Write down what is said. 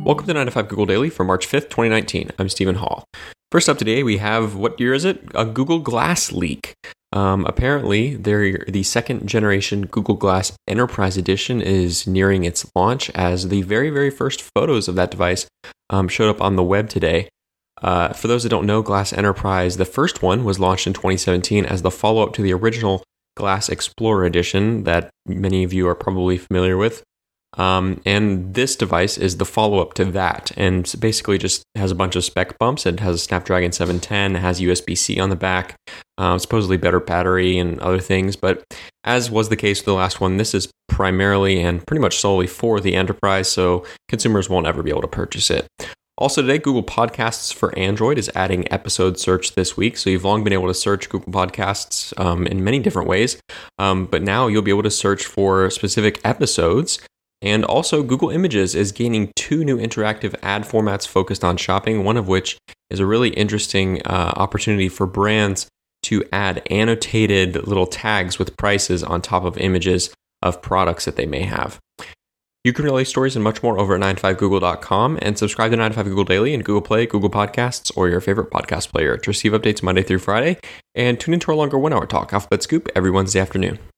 Welcome to 9 to 5 Google Daily for March 5th, 2019. I'm Stephen Hall. First up today, we have, what year is it? A Google Glass leak. Apparently, the second generation Google Glass Enterprise Edition is nearing its launch, as the very, very first photos of that device showed up on the web today. For those that don't know, Glass Enterprise, the first one was launched in 2017 as the follow-up to the original Glass Explorer Edition that many of you are probably familiar with. And this device is the follow-up to that, and basically just has a bunch of spec bumps. It has a Snapdragon 710, it has USB-C on the back, supposedly better battery and other things. But as was the case with the last one, this is primarily and pretty much solely for the enterprise, so consumers won't ever be able to purchase it. Also today, Google Podcasts for Android is adding episode search this week. So you've long been able to search Google Podcasts in many different ways, but now you'll be able to search for specific episodes. And also, Google Images is gaining two new interactive ad formats focused on shopping, one of which is a really interesting opportunity for brands to add annotated little tags with prices on top of images of products that they may have. You can relay stories and much more over at 9to5google.com, and subscribe to 9 to 5 Google Daily in Google Play, Google Podcasts, or your favorite podcast player to receive updates Monday through Friday, and tune into our longer 1 hour talk, Alphabet Scoop, every Wednesday afternoon.